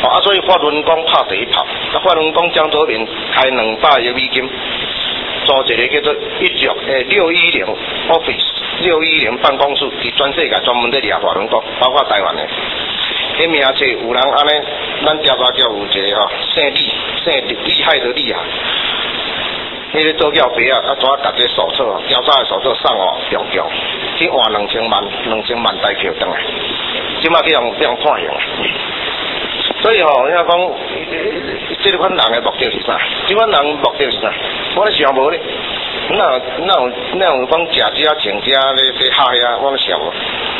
所以法轮功拍第一炮。法轮功江左民开200亿美金，做一个叫做610 Office 610办公室，伫全世界专门在抓法轮功，包括台湾的。迄名册有人安尼，咱调查叫有一个姓厉害的厉害。迄个做教培啊，怎甲这手册调查的手册送中共，去换2000万台票回来，即马去用判刑。所以人家讲，这款人的目的是啥？这款人目的是啥？我咧想无咧，哪有讲食遮穿遮咧下遐，我咧想无。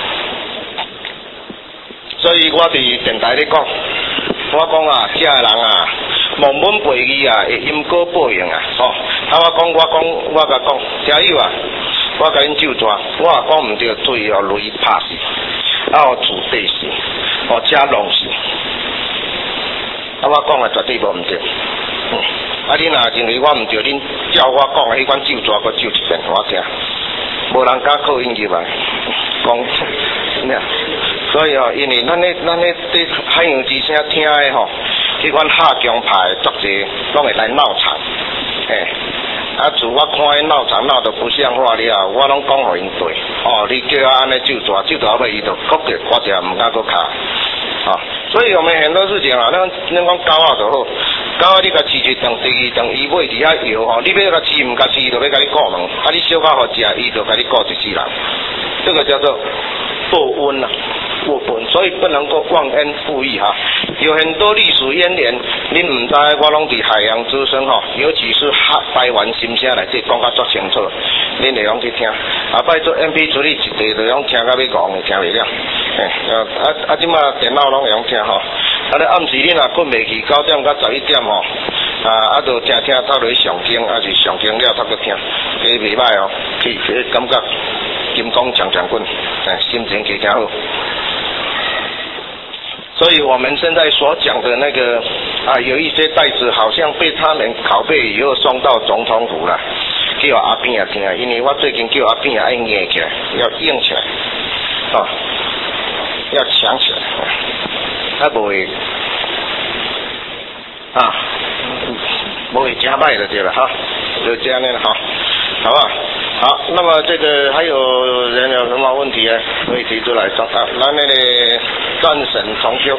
所以我伫电台咧讲，我讲啊，遮个人啊，忘本背义啊，会因果报应啊，我甲讲，听友啊，我甲恁就抓，我也讲毋对，对雷拍死，自地死，遮弄死。我讲的绝对无毋对，恁若认为我毋对，恁照我讲的迄款咒抓，我咒一遍我听，无人敢靠因入来讲，所以因为咱咧海洋之声听的迄款下强派作者拢会来闹场，自我看伊闹场闹得不像话了，我拢讲互因对，你叫我安尼咒抓后尾伊就国家我就毋敢搁卡。所以我们很多事情咱讲狗仔就好，狗仔你甲饲一顿，第二顿伊尾伫遐摇你要甲饲毋甲饲，伊就要甲你顾问，你小可互食，伊就甲你顾一世人，这个叫做报恩报恩，所以不能够忘恩负义有很多历史渊源，恁毋知，我拢伫海洋之声尤其是台湾心声内底讲甲足清楚，恁会拢去听。拜做 MP 处理一地就拢听甲要戆的，听袂了。即马电脑拢会用听咧暗时恁若困袂去，9点到11点就听透落上经，是上经了透去听，袂歹去感觉金光强滚，心情更加好。所以我们现在所讲的那个有一些袋子好像被他们拷贝以后送到总统府了，叫阿扁也听，因为我最近叫阿扁爱硬起来，要硬起来，要强起来，不会不会加卖的对了就这样的好不好？好，那么这个还有人有什么问题可以提出来说咱那个战神重修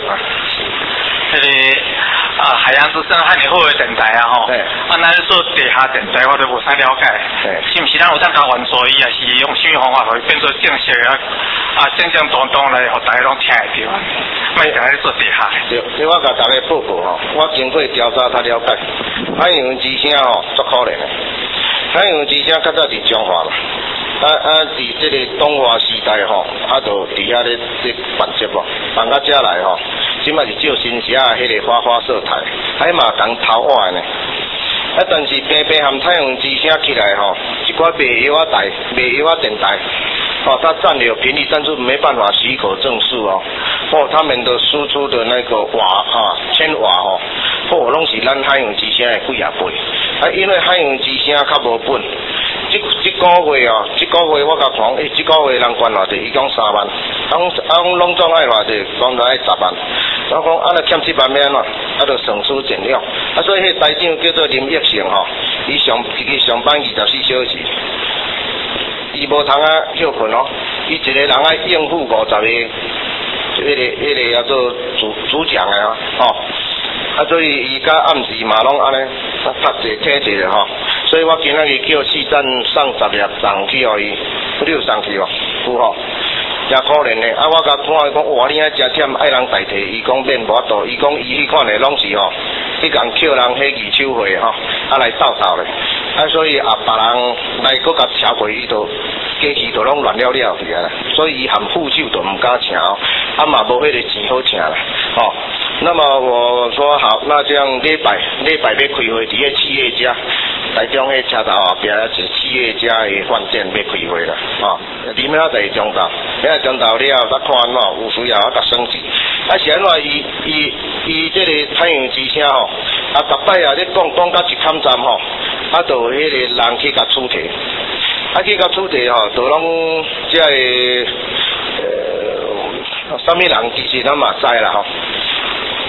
海洋之声海尼好的电台咱做地下电台我都无啥了解，是毋是咱有当交换所以是用什么方法可以变做正式正正当当来互大家拢听会到，莫定咧做地下。 对，我甲大家报告我经过调查较了解，海洋之声足可怜的。海洋之声较早伫中华嘛，伫这个东华时代就伫遐咧办节目，办到遮来即摆是照新社迄个花色台，还嘛共偷换呢。但是平平含太阳之声起来一寡卖药台、卖药电台，它占有频率，但是没办法许可证书他们的输出的那个瓦千瓦拢是咱海洋之声的几啊倍，因为海洋之声较无本。这个月我甲看，这个月人捐偌济，伊讲3万，拢总爱偌济，讲就爱10万。我讲欠7万要安怎？就省吃俭用。所以迄台长叫做林益成伊一日上班24小时，伊无通休困伊一个人爱应付50个，迄个叫做主讲的所以伊甲暗时嘛拢安尼拍者听者所以我今仔日叫4站送10粒送去伊，你有送去有真可怜的我甲看伊讲，哇，你遐真忝，爱人代替，伊讲免无法度，伊讲伊迄款的拢是迄共捡人迄二手货来斗咧，所以别人来搁甲超过伊就家己就拢乱了了去啦，所以伊含副手都毋敢请嘛无迄个钱好请啦那么我说好，那这样礼拜要开会，伫迄企业家，台中迄车头后壁一企业家的饭店要开会啦里面在中岛，中岛了再看安怎有需要甲升级，是安怎伊这个太阳之声逐摆咧讲到一坎站就迄个人去甲出题，去甲出题就拢即个什么人其实咱嘛知啦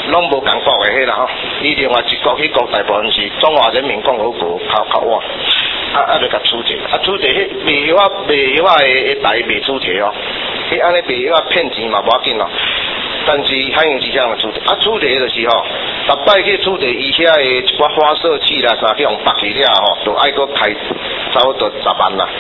拢无共国的迄啦吼，伊另外一国迄国大部分是中华人民共和国较晚，就甲处决，处决迄卖药的台卖处决哦，迄安尼卖药骗钱嘛无要紧咯。但是海洋之声嘛处决，处决就是吼，逐摆去处决伊遐的一寡发射器啦啥，去用拔去了吼，就爱搁开差不多10万啦。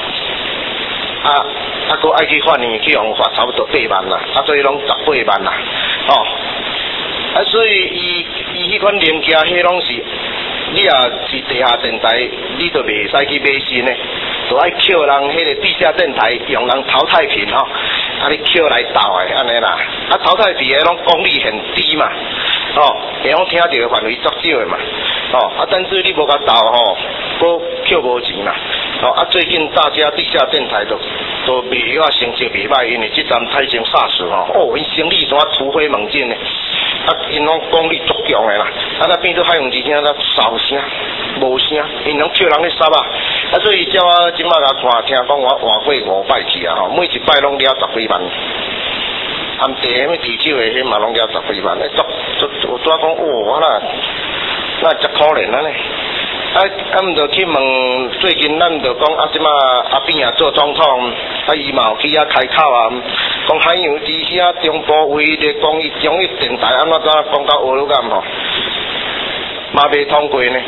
搁爱去发呢，去用发差不多8万啦，所以拢18万啦，哦。所以伊迄款零件，迄拢是，你也是地下电台，你就袂使去买新的，就爱扣人迄个地下电台用人淘汰品吼，你扣来斗的安尼啦，淘汰品的拢功率很低嘛，会拢听到的范围足少的嘛，但是你无甲斗吼，搁扣无钱嘛，最近大家地下电台都卖药成绩袂歹，因为即阵太成SARS吼，因生意怎突飞猛进呢？因拢功率足强的啦，那变做海洋之声那少声无声，因拢叫人去杀啊，所以叫我即摆甲看，听讲我换过5摆去啊，每一摆拢了10几万，含地什么地手的，迄嘛拢了10几万，有拄讲我那真可怜啊呢。毋着去问，最近咱着讲即马阿扁做总统，伊嘛有去开口啊，讲海洋之声中部唯一的公益电台安怎讲到俄罗斯吼，嘛未通过呢。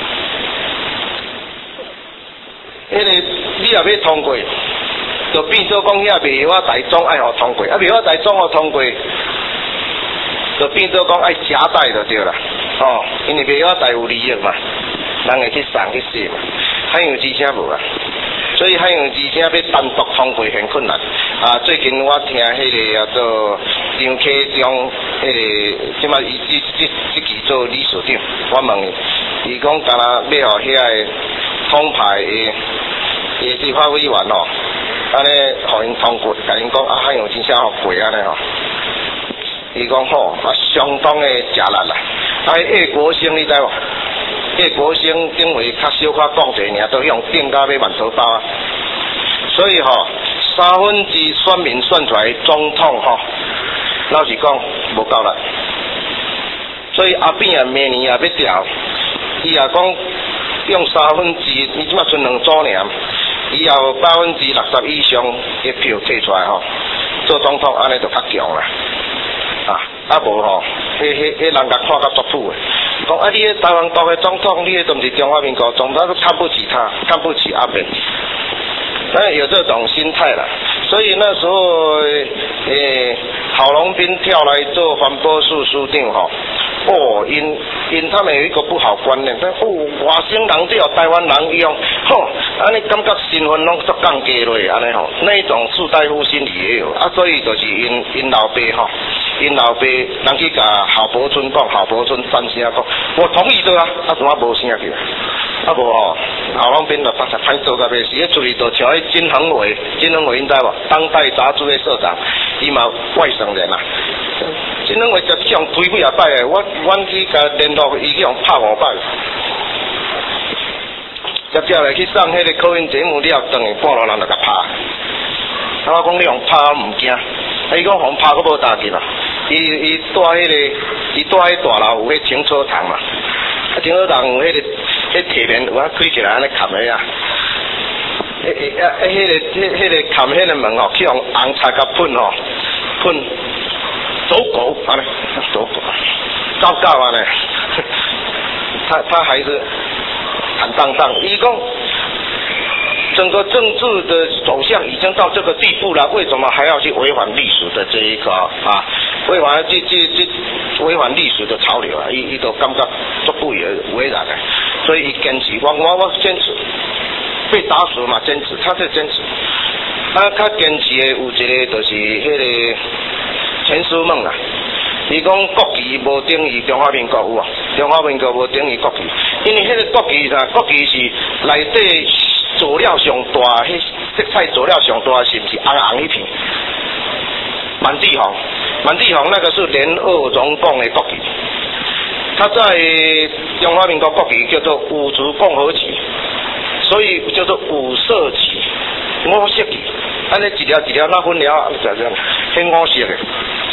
迄个你也要通过，就变做讲遐卖药台总爱互通过，卖药台总互通过，就变做讲爱夹带就对啦，因为卖药台有利益嘛。人会去送去写嘛，海洋之声无啊，所以海洋之声要单独通过很困难。最近我听迄个叫做张启忠，迄个即马伊即期做理事长，我问伊讲，敢若要互遐个统派的立法委员哦，安尼互因通过，甲因讲海洋之声互过安尼吼。伊讲吼，相当的吃力啦。叶国兴你知无？叶国兴顶回较小可讲者尔，都用定价买馒头包啊。所以3%选民选出来总统老实讲无够力。所以阿扁明年要调，伊也讲用3%，伊即马剩2组尔，以后60%以上的票摕出来做总统安尼就较强啦。无迄人甲看甲足苦的，讲你迄台湾国的总统，你迄都毋是中华民国总统，都看不起他，看不起阿扁，有这种心态啦。所以那时候，郝龙斌跳来做环保署署长因他们有一个不好观念，外省人只有台湾人用，安尼感觉身份拢足降低落，安尼那一种士大夫心理也有，所以就是因老爸因老爸人去甲郝柏村讲，郝柏村单声讲，我同意的啊，怎么无声去？无郝龙斌就歹做甲要死，迄处理就像迄金恒伟你知无？当代杂志的社长，伊嘛外省人啊。金恒伟就向推几啊摆的，阮去甲联络，伊去用拍5摆。接来去上迄个口音节目了，等于半路人就甲拍。我讲你用拍我唔惊，伊讲互拍佫无大劲啦。伊住迄大楼有迄停车场嘛，停车场有迄铁门有开起来安尼砍的啊。迄个砍迄个门去用红菜甲喷走狗安尼，走狗，狗安尼，他还是坦荡荡。伊讲整个政治的走向已经到这个地步了，为什么还要去违反历史的这一个违反违反历史的潮流啊？伊都感觉足不以为然的，所以伊坚持，我坚持。被打死嘛，坚持，他在坚持。较坚持的有一个就是迄个陈思孟啦，伊讲国旗无等于中华民国有无？中华民国无等于国旗，因为迄个国旗国旗是内底佐料上大，迄色彩佐料上大是不是红一片？满地红那个是联俄容共的国旗，它在中华民国国旗叫做五族共和旗。所以叫做五色旗、5色旗，安尼一条那分了，就这样，迄5色的。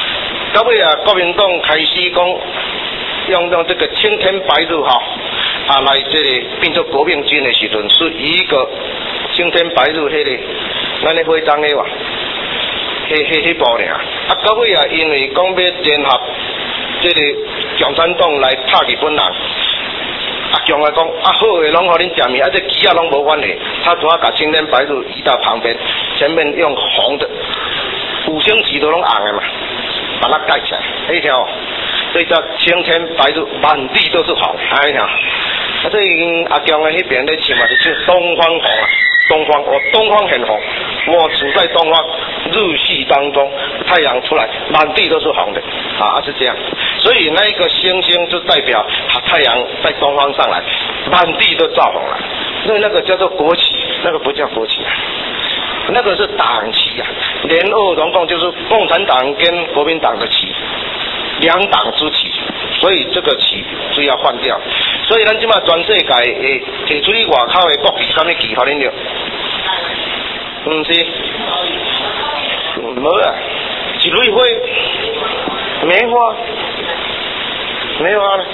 到尾啊，国民党开始讲用这个青天白日哈来这个变做国民军的时阵，是以一个青天白日迄个咱的徽章的哇，迄部尔。啊，到尾啊，因为讲要联合这个共产党来拍日本人。阿强啊讲，好诶，拢互恁食面，这旗啊拢无关系，他主要把青天白日移到旁边，前面用红的，五星旗都拢红的嘛，把它盖起来，一条，所以叫青天白日，满地都是红，一条。所以阿强的迄边咧唱嘛，就唱东方红啊，东方很红，我处在东方，日系当中，太阳出来，满地都是红的，是这样。所以那一个星星就代表太阳在东方上来，满地都照红了。所以那个叫做国旗，那个不叫国旗啊，那个是党旗啊。联俄容共就是共产党跟国民党的旗，两党之旗。所以这个旗就要换掉。所以咱即马全世界会提出去外口的国旗，什么旗互恁着？唔是，无啊，一蕊花，梅花。没有啊，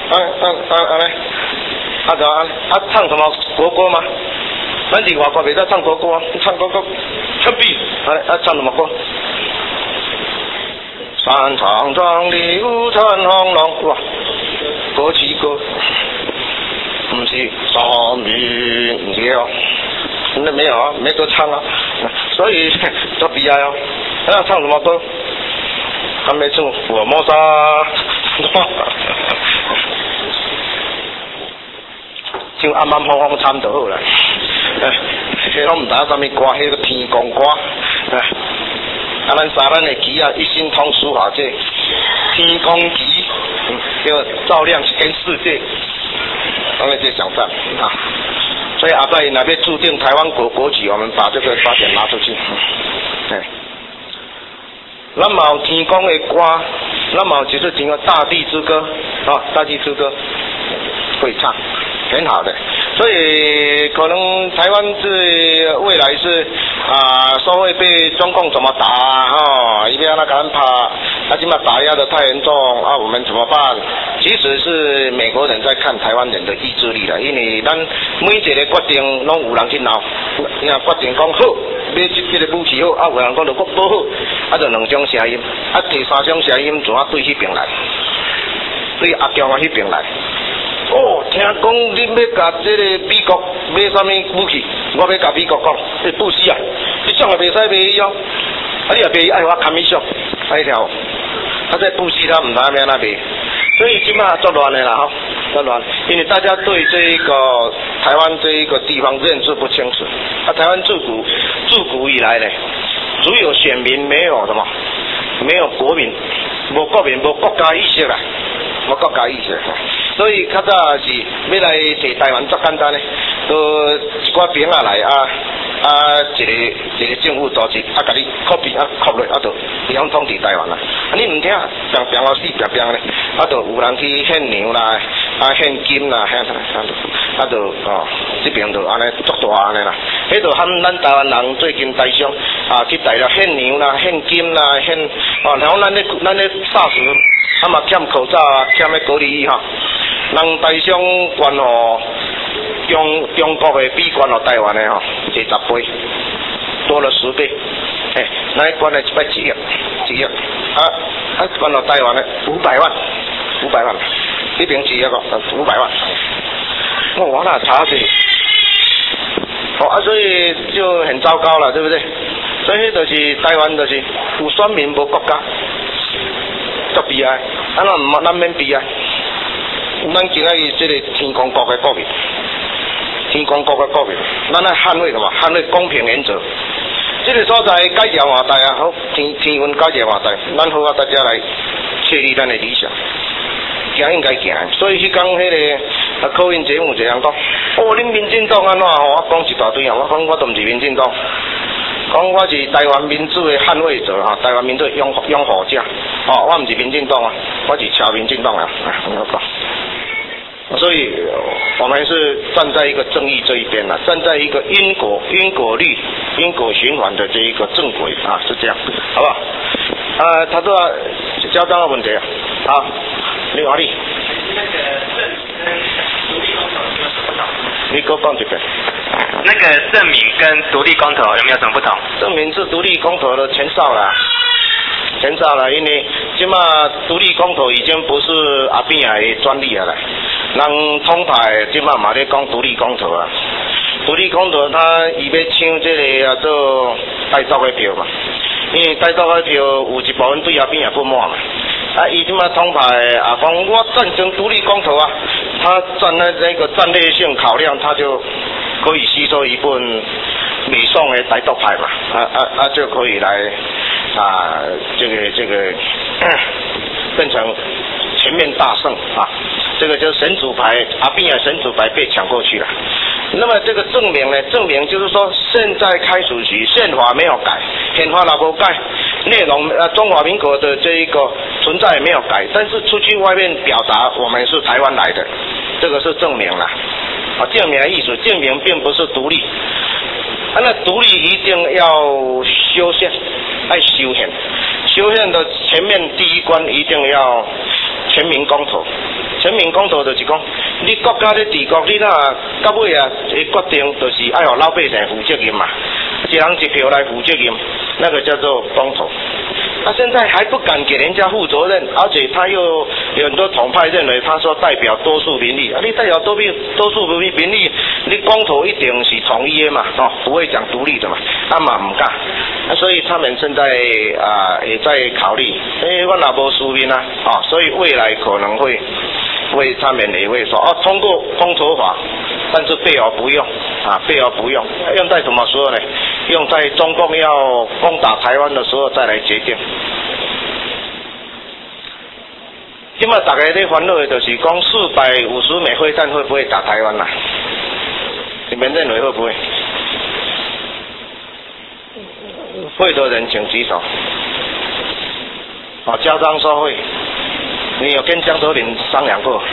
唱什么国歌吗？咱伫外国袂使唱国歌啊，唱国歌，枪毙，唱什么歌？山长壮丽，五彩虹龙，哇，国旗歌，不是三民，不是哦，那没有啊，没得唱啊，所以做悲哀哦，那唱什么歌？还没唱福尔摩沙。像暗暗风风参就好啦，迄拢唔知影什么歌，迄个天公歌，咱沙咱的旗啊，一心通书法这天公旗，叫照亮全世界，当然这想象啊。所以阿伯那边注定台湾国旗，我们把这个发点拿出去，咱嘛有天公的歌，咱嘛有就是整个大地之歌大地之歌会唱。很好的，所以可能台湾是未来是说会被中共怎么打一边那个怕今嘛打压的太严重我们怎么办？其实是美国人在看台湾人的意志力了，因为咱每一个决定拢有人去闹，你看决定讲好，买这个武器好，有人讲如果不好，就两种声音，第三种声音怎对迄边来，对阿强迄边来。听讲你要甲这个美国买什么武器？我要甲美国讲，布施啊，你种也袂使卖伊哦，你也卖爱我砍伊上，一条，在布施他唔知要哪卖，所以今嘛作乱的啦作乱，因为大家对这一个台湾这一个地方认识不清楚，台湾自古以来呢，只有选民没有什么，没有国民，无国民，无国家意识啦，无国家意识。所以较早是要来摕台湾足简单嘞，都一寡兵来一个政府组织甲你 copy 落就会晓统治台湾啦。你唔听，平老死平咧，就有人去献牛啦，献金啦，就这边就安尼足大安尼啦。迄就喊咱台湾人最近大伤去大陆献牛啦、献金啦、献然后咱咧SARS。嘛欠口罩欠迄隔离衣人大伤捐中国的比捐台湾的是10倍，多了10倍。咱捐了100几亿，捐台湾的500万，这边1亿个500万。我那查去，所以就很糟糕了，对不对？所以就是台湾就是有选民无国家。足悲哀，咱免悲哀。咱今仔日这个天公国的国民，咱来捍卫什么？捍卫公平原则。这个所在改革换代好，天运改革换代，咱好大家来确立咱的理想，行应该行。所以迄讲迄个口音节目这样讲，恁民进党安怎我讲一大堆我讲我都唔是民进党。讲我是台湾民主的捍卫者台湾民主的拥护者我唔是民进党我是超民进党所以我们是站在一个正义这一边站在一个因果律、因果循环的这一个正轨是这样，好不好？ 他说交通的问题啊。好，你话你。你给我讲一遍。 那个证明跟独立公投有没有什么不同？ 证明是独立公投的前哨啦，因为即马独立公投已经不是阿扁的专利了啦，人统派即马嘛咧讲独立公投啊，独立公投他伊要抢这个叫做台独的票嘛，因为台独的票有一部分对阿扁也不满嘛。伊即马统派啊讲我赞成独立公投啊，他站在那个战略性考量，他就可以吸收一部分美宋的台独派嘛，就可以来这个变成全面大胜啊，这个就是神主牌，阿扁的神主牌被抢过去了。那么这个证明呢？证明就是说，现在开除期宪法没有改，宪法也没改，内容中华民国的这一个存在也没有改，但是出去外面表达我们是台湾来的，这个是证明了。证明的意思，证明并不是独立。那独立一定要修宪，要修宪。修宪的前面第一关一定要全民公投。全民公投就是讲，你国家咧治国，你若到尾啊，决定就是要让老百姓负责任嘛，一人一票来负责任，那个叫做公投。现在还不敢给人家负责任，而且他又有很多统派认为他说代表多数民意，你代表多数民意，你公投一定是统一的嘛，不会讲独立的嘛，嘛唔敢，所以他们现在也在考虑，我哪无输面啊，所以未来可能会他们也会说通过公投法，但是备而不用备而不用，用在什么时候呢？用在中共要攻打台湾的时候再来决定。今嘛大家在烦恼的就是讲450枚飞弹会不会打台湾啦？你们认为会不会？会的人请举手。交章说会，你有跟江泽民商量过？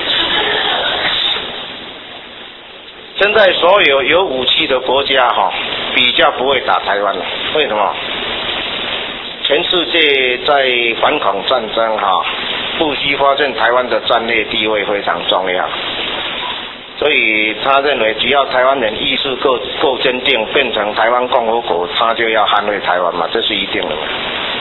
现在所有有武器的国家比较不会打台湾了，为什么？全世界在反恐战争不惜发现台湾的战略地位非常重要，所以他认为只要台湾人意识够坚定，变成台湾共和国，他就要捍卫台湾嘛，这是一定的嘛。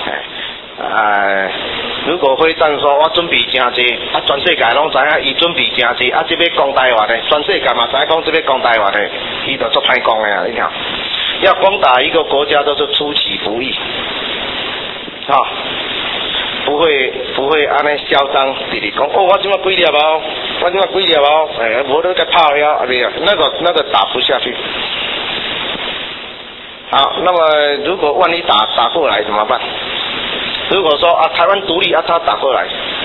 如果会战说我准备真多，全世界拢知影伊准备真多，这边攻台湾的，全世界嘛知影讲这边攻台湾的，伊就做歹讲的啊！你看，要攻打一个国家都是出其不意，不会安尼嚣张直直讲我今麦几粒包，无得个炮呀，那个打不下去。好，那么如果万一打过来怎么办？如果说台湾独立他打过来，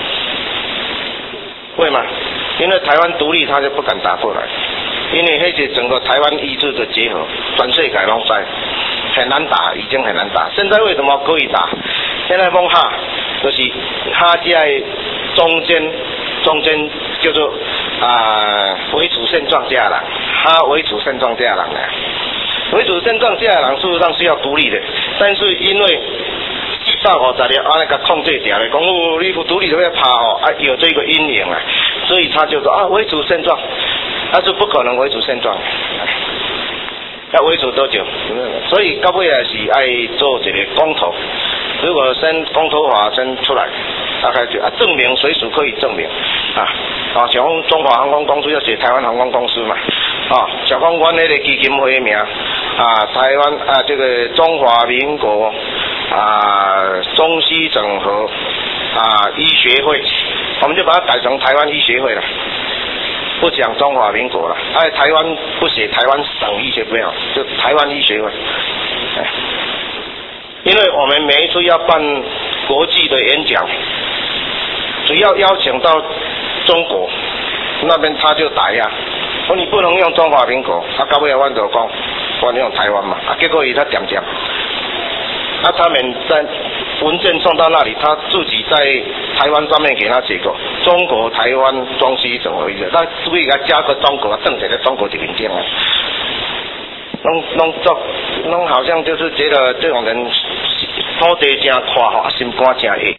会吗？因为台湾独立他就不敢打过来，因为那是整个台湾意志的结合，全世界拢知，很难打，已经很难打。现在为什么可以打？现在讲就是他在中间叫做维持现状这样人，他维持现状这样人呢？维持现状这样人事实上是要独立的，但是因为450年那个控制掉了，讲你不独立就要怕有这个阴影啊，所以他就说维持现状，但是不可能维持现状，要维持多久？所以到尾是爱做一个公投，如果先公投法先出来，大概就证明随时可以证明像中华航空公司要写台湾航空公司嘛，小公关那个基金会名台湾这个中华民国中西整合医学会，我们就把它改成台湾医学会了，不讲中华民国了，台湾不写台湾省医学会，就台湾医学会。因为我们每一次要办国际的演讲，只要邀请到中国那边，他就打压，说你不能用中华民国，到尾我就讲我用台湾嘛，结果他点，他们在文件送到那里，他自己在台湾上面给他写过中国台湾中西整合医学，他注意给他加个中国，正写的中国就名件了。弄好像就是觉得这种人土地真宽吼，心肝真硬。